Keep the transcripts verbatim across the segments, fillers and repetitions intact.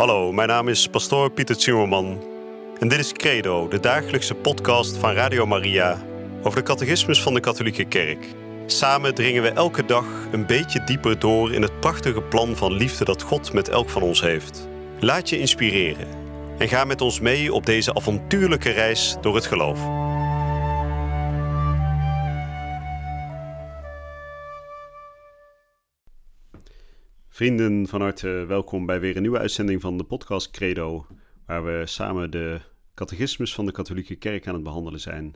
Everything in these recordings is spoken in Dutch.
Hallo, mijn naam is pastoor Pieter Zimmerman en dit is Credo, de dagelijkse podcast van Radio Maria over de catechismus van de katholieke kerk. Samen dringen we elke dag een beetje dieper door in het prachtige plan van liefde dat God met elk van ons heeft. Laat je inspireren en ga met ons mee op deze avontuurlijke reis door het geloof. Vrienden, van harte welkom bij weer een nieuwe uitzending van de podcast Credo, waar we samen de catechismus van de katholieke kerk aan het behandelen zijn.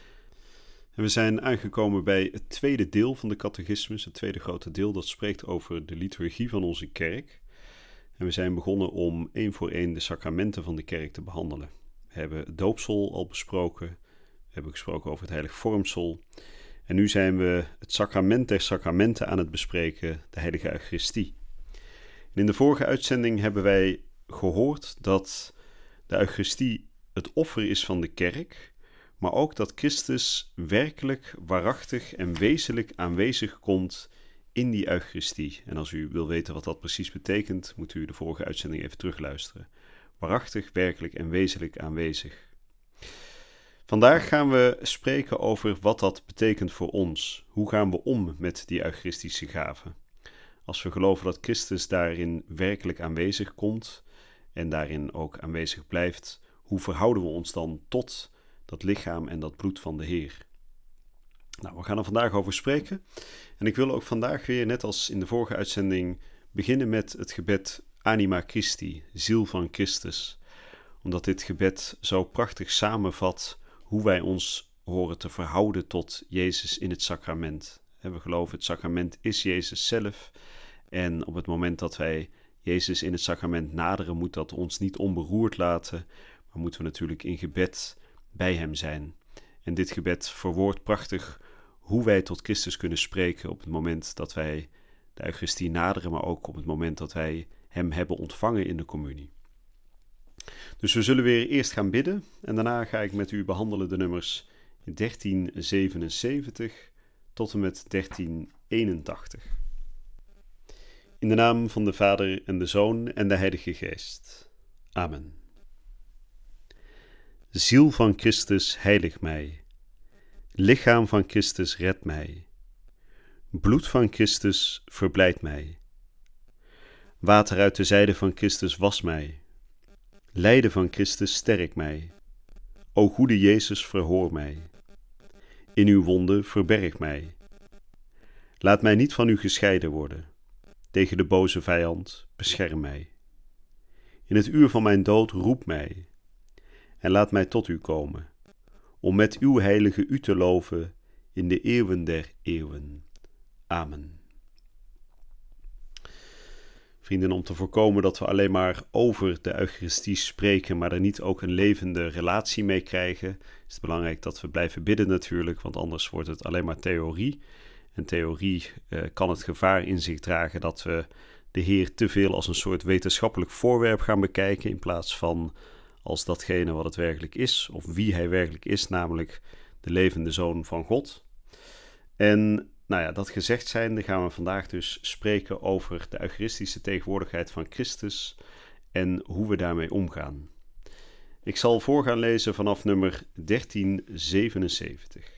En we zijn aangekomen bij het tweede deel van de catechismus, het tweede grote deel dat spreekt over de liturgie van onze kerk. En we zijn begonnen om één voor één de sacramenten van de kerk te behandelen. We hebben het doopsel al besproken, we hebben gesproken over het heilig vormsel. En nu zijn we het sacrament der sacramenten aan het bespreken, de heilige Eucharistie. En in de vorige uitzending hebben wij gehoord dat de Eucharistie het offer is van de kerk, maar ook dat Christus werkelijk, waarachtig en wezenlijk aanwezig komt in die Eucharistie. En als u wil weten wat dat precies betekent, moet u de vorige uitzending even terugluisteren. Waarachtig, werkelijk en wezenlijk aanwezig. Vandaag gaan we spreken over wat dat betekent voor ons. Hoe gaan we om met die Eucharistische gave? Als we geloven dat Christus daarin werkelijk aanwezig komt en daarin ook aanwezig blijft, hoe verhouden we ons dan tot dat lichaam en dat bloed van de Heer? Nou, we gaan er vandaag over spreken. En ik wil ook vandaag weer, net als in de vorige uitzending, beginnen met het gebed Anima Christi, ziel van Christus. Omdat dit gebed zo prachtig samenvat hoe wij ons horen te verhouden tot Jezus in het sacrament. We geloven het sacrament is Jezus zelf. En op het moment dat wij Jezus in het sacrament naderen, moet dat ons niet onberoerd laten, maar moeten we natuurlijk in gebed bij hem zijn. En dit gebed verwoordt prachtig hoe wij tot Christus kunnen spreken op het moment dat wij de Eucharistie naderen, maar ook op het moment dat wij hem hebben ontvangen in de communie. Dus we zullen weer eerst gaan bidden en daarna ga ik met u behandelen de nummers dertien zevenenzeventig tot en met dertien eenentachtig. In de naam van de Vader en de Zoon en de Heilige Geest. Amen. Ziel van Christus, heilig mij. Lichaam van Christus, red mij. Bloed van Christus, verblijd mij. Water uit de zijde van Christus, was mij. Lijden van Christus, sterk mij. O goede Jezus, verhoor mij. In uw wonden verberg mij. Laat mij niet van u gescheiden worden. Tegen de boze vijand, bescherm mij. In het uur van mijn dood, roep mij. En laat mij tot u komen, om met uw heilige u te loven in de eeuwen der eeuwen. Amen. Vrienden, om te voorkomen dat we alleen maar over de Eucharistie spreken, maar er niet ook een levende relatie mee krijgen, is het belangrijk dat we blijven bidden natuurlijk, want anders wordt het alleen maar theorie. En theorie eh, kan het gevaar in zich dragen dat we de Heer te veel als een soort wetenschappelijk voorwerp gaan bekijken, in plaats van als datgene wat het werkelijk is, of wie hij werkelijk is, namelijk de levende Zoon van God. En nou ja, dat gezegd zijnde gaan we vandaag dus spreken over de Eucharistische tegenwoordigheid van Christus en hoe we daarmee omgaan. Ik zal voor gaan lezen vanaf nummer dertien zevenenzeventig.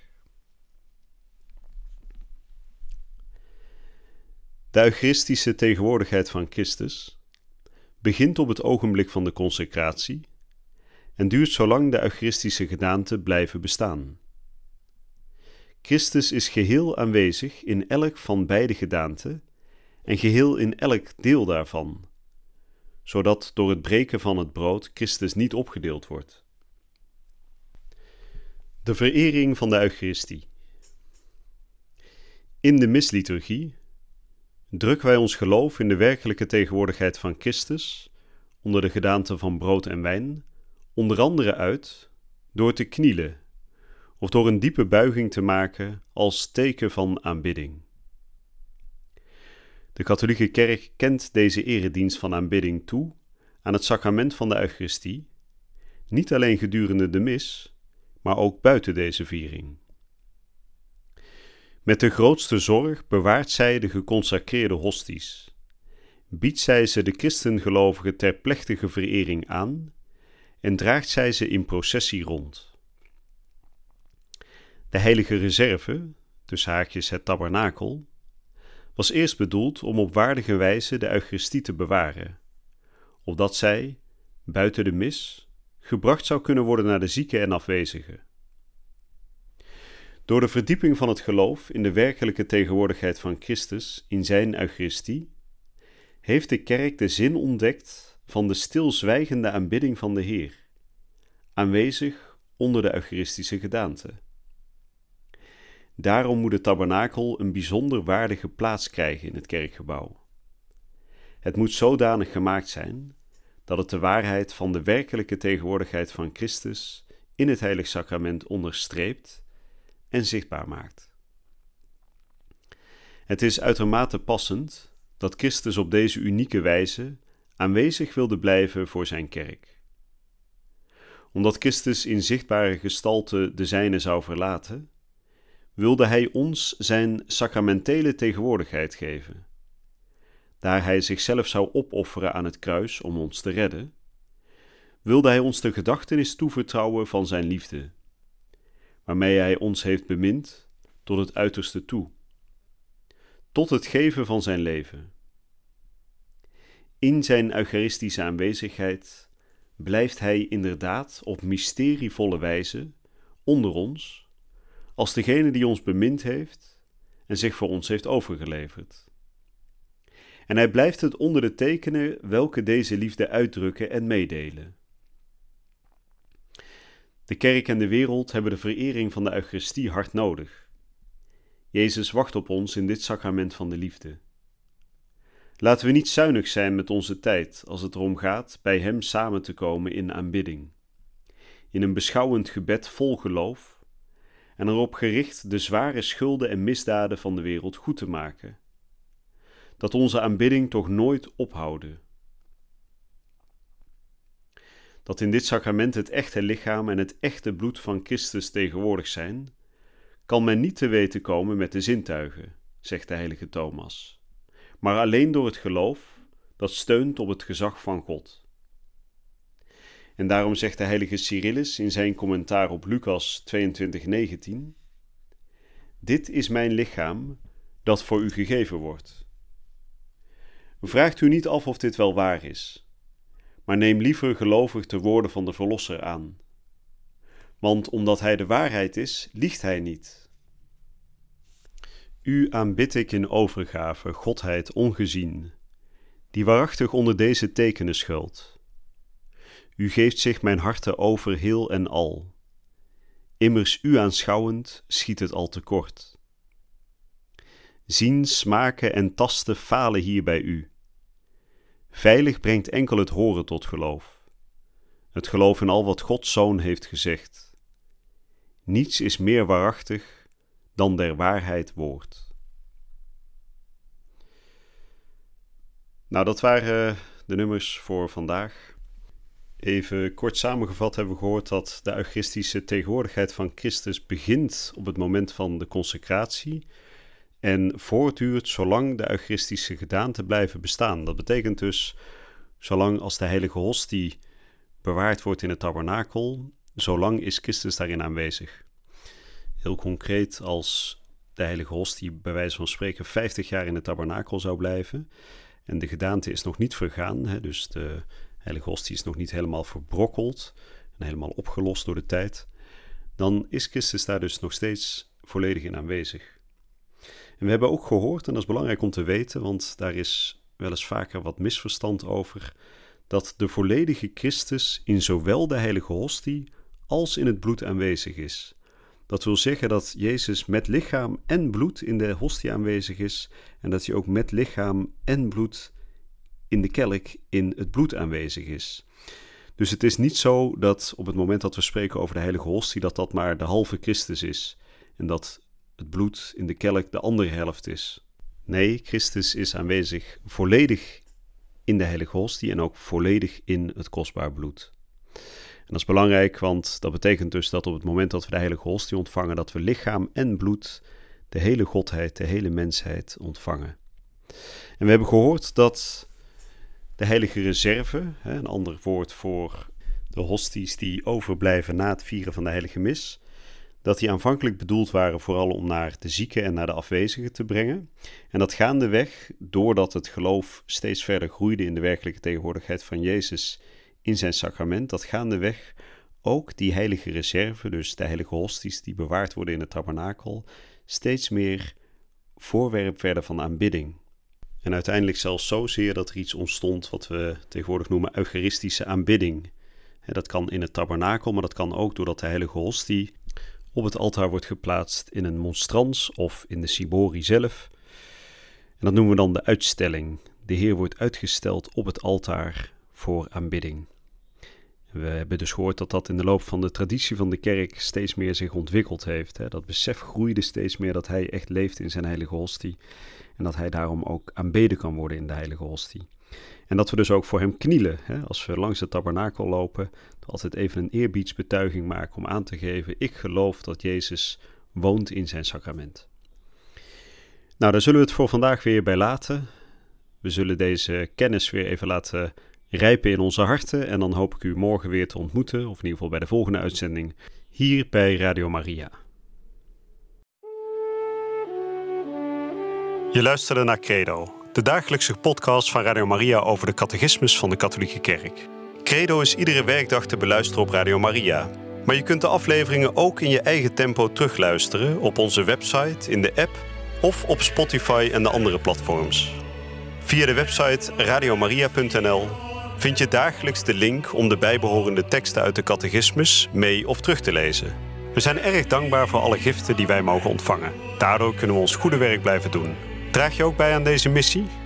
De Eucharistische tegenwoordigheid van Christus begint op het ogenblik van de consecratie en duurt zolang de Eucharistische gedaanten blijven bestaan. Christus is geheel aanwezig in elk van beide gedaanten en geheel in elk deel daarvan, zodat door het breken van het brood Christus niet opgedeeld wordt. De verering van de Eucharistie. In de misliturgie drukken wij ons geloof in de werkelijke tegenwoordigheid van Christus onder de gedaante van brood en wijn, onder andere uit door te knielen of door een diepe buiging te maken als teken van aanbidding. De katholieke kerk kent deze eredienst van aanbidding toe aan het sacrament van de Eucharistie, niet alleen gedurende de mis, maar ook buiten deze viering. Met de grootste zorg bewaart zij de geconsacreerde hosties, biedt zij ze de christengelovigen ter plechtige verering aan en draagt zij ze in processie rond. De heilige reserve, tussen haakjes het tabernakel, was eerst bedoeld om op waardige wijze de Eucharistie te bewaren, opdat zij, buiten de mis, gebracht zou kunnen worden naar de zieken en afwezigen. Door de verdieping van het geloof in de werkelijke tegenwoordigheid van Christus in zijn Eucharistie, heeft de kerk de zin ontdekt van de stilzwijgende aanbidding van de Heer, aanwezig onder de Eucharistische gedaante. Daarom moet het tabernakel een bijzonder waardige plaats krijgen in het kerkgebouw. Het moet zodanig gemaakt zijn dat het de waarheid van de werkelijke tegenwoordigheid van Christus in het heilig sacrament onderstreept en zichtbaar maakt. Het is uitermate passend dat Christus op deze unieke wijze aanwezig wilde blijven voor zijn kerk. Omdat Christus in zichtbare gestalte de zijne zou verlaten, wilde hij ons zijn sacramentele tegenwoordigheid geven. Daar hij zichzelf zou opofferen aan het kruis om ons te redden, wilde hij ons de gedachtenis toevertrouwen van zijn liefde, waarmee hij ons heeft bemind tot het uiterste toe, tot het geven van zijn leven. In zijn eucharistische aanwezigheid blijft hij inderdaad op mysterievolle wijze onder ons, als degene die ons bemind heeft en zich voor ons heeft overgeleverd. En hij blijft het onder de tekenen welke deze liefde uitdrukken en meedelen. De kerk en de wereld hebben de verering van de Eucharistie hard nodig. Jezus wacht op ons in dit sacrament van de liefde. Laten we niet zuinig zijn met onze tijd als het erom gaat bij hem samen te komen in aanbidding, in een beschouwend gebed vol geloof en erop gericht de zware schulden en misdaden van de wereld goed te maken. Dat onze aanbidding toch nooit ophouden. Dat in dit sacrament het echte lichaam en het echte bloed van Christus tegenwoordig zijn, kan men niet te weten komen met de zintuigen, zegt de heilige Thomas, maar alleen door het geloof dat steunt op het gezag van God. En daarom zegt de heilige Cyrillus in zijn commentaar op Lucas tweeëntwintig negentien: Dit is mijn lichaam dat voor u gegeven wordt. Vraagt u niet af of dit wel waar is, maar neem liever gelovig de woorden van de Verlosser aan. Want omdat hij de waarheid is, liegt hij niet. U aanbid ik in overgave, Godheid ongezien, die waarachtig onder deze tekenen schuilt. U geeft zich mijn harte over heel en al. Immers u aanschouwend schiet het al te kort. Zien, smaken en tasten falen hier bij u. Veilig brengt enkel het horen tot geloof. Het geloof in al wat Gods Zoon heeft gezegd. Niets is meer waarachtig dan der waarheid woord. Nou, dat waren de nummers voor vandaag. Even kort samengevat hebben we gehoord dat de eucharistische tegenwoordigheid van Christus begint op het moment van de consecratie en voortduurt zolang de eucharistische gedaante blijven bestaan. Dat betekent dus, zolang als de heilige hostie bewaard wordt in het tabernakel, zolang is Christus daarin aanwezig. Heel concreet, als de heilige hostie bij wijze van spreken vijftig jaar in het tabernakel zou blijven en de gedaante is nog niet vergaan, hè, dus de heilige hostie is nog niet helemaal verbrokkeld en helemaal opgelost door de tijd, dan is Christus daar dus nog steeds volledig in aanwezig. En we hebben ook gehoord, en dat is belangrijk om te weten, want daar is wel eens vaker wat misverstand over, dat de volledige Christus in zowel de heilige hostie als in het bloed aanwezig is. Dat wil zeggen dat Jezus met lichaam en bloed in de hostie aanwezig is en dat hij ook met lichaam en bloed in de kelk in het bloed aanwezig is. Dus het is niet zo dat op het moment dat we spreken over de heilige hostie, dat dat maar de halve Christus is en dat het bloed in de kelk de andere helft is. Nee, Christus is aanwezig volledig in de heilige hostie en ook volledig in het kostbaar bloed. En dat is belangrijk, want dat betekent dus dat op het moment dat we de heilige hostie ontvangen, dat we lichaam en bloed, de hele godheid, de hele mensheid ontvangen. En we hebben gehoord dat de heilige reserve, een ander woord voor de hosties die overblijven na het vieren van de heilige mis, dat die aanvankelijk bedoeld waren vooral om naar de zieken en naar de afwezigen te brengen. En dat gaandeweg, doordat het geloof steeds verder groeide in de werkelijke tegenwoordigheid van Jezus in zijn sacrament, dat gaandeweg ook die heilige reserve, dus de heilige hosties die bewaard worden in het tabernakel, steeds meer voorwerp werden van aanbidding. En uiteindelijk zelfs zozeer dat er iets ontstond wat we tegenwoordig noemen eucharistische aanbidding. Dat kan in het tabernakel, maar dat kan ook doordat de heilige hostie op het altaar wordt geplaatst in een monstrans of in de cibori zelf. En dat noemen we dan de uitstelling. De Heer wordt uitgesteld op het altaar voor aanbidding. We hebben dus gehoord dat dat in de loop van de traditie van de kerk steeds meer zich ontwikkeld heeft. Dat besef groeide steeds meer dat hij echt leeft in zijn heilige hostie. En dat hij daarom ook aanbeden kan worden in de heilige hostie. En dat we dus ook voor hem knielen. Als we langs het tabernakel lopen, altijd even een eerbiedsbetuiging maken om aan te geven: ik geloof dat Jezus woont in zijn sacrament. Nou, daar zullen we het voor vandaag weer bij laten. We zullen deze kennis weer even laten rijpen in onze harten. En dan hoop ik u morgen weer te ontmoeten, of in ieder geval bij de volgende uitzending, hier bij Radio Maria. Je luisterde naar Credo, de dagelijkse podcast van Radio Maria over de catechismus van de katholieke kerk. Credo is iedere werkdag te beluisteren op Radio Maria. Maar je kunt de afleveringen ook in je eigen tempo terugluisteren op onze website, in de app of op Spotify en de andere platforms. Via de website radiomaria punt n l vind je dagelijks de link om de bijbehorende teksten uit de catechismus mee of terug te lezen. We zijn erg dankbaar voor alle giften die wij mogen ontvangen. Daardoor kunnen we ons goede werk blijven doen. Draag je ook bij aan deze missie?